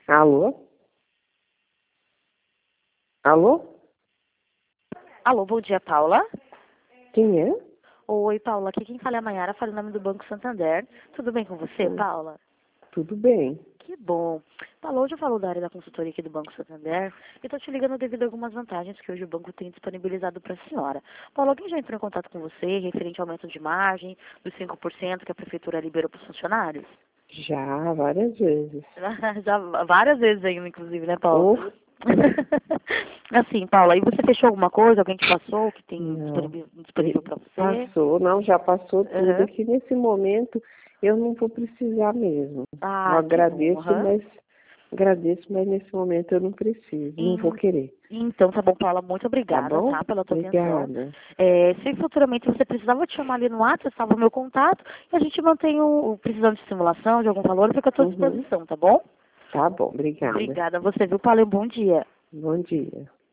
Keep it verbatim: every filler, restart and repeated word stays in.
Alô? Alô? Alô, bom dia, Paula. Quem é? Oi, Paula. Aqui quem fala é a Mayara, fala em nome do Banco Santander. Tudo bem com você, Hum, Paula? Tudo bem. Que bom. Paula, hoje eu falo da área da consultoria aqui do Banco Santander e estou te ligando devido a algumas vantagens que hoje o banco tem disponibilizado para a senhora. Paula, alguém já entrou em contato com você referente ao aumento de margem dos cinco por cento que a prefeitura liberou para os funcionários? Já, várias vezes. Já várias vezes ainda, inclusive, né, Paula? Oh, Assim, Paula, e você fechou alguma coisa? Alguém te passou que tem não. disponível, disponível para você? Passou, não, já passou tudo. Aham. Aqui nesse momento eu não vou precisar mesmo. Eu Ah, que bom. agradeço, Aham. mas agradeço, mas nesse momento eu não preciso, não vou Em- querer. Então, tá bom, Paula, muito Tá obrigada, bom? tá, pela tua atenção. Obrigada. É, se futuramente você precisar, vou te chamar ali no WhatsApp, salva o meu contato, e a gente mantém o, o precisando de simulação, de algum valor, fica à tua Uhum. disposição, tá bom? Tá bom, obrigada. Obrigada a você, viu, Paula, e um bom dia. Bom dia.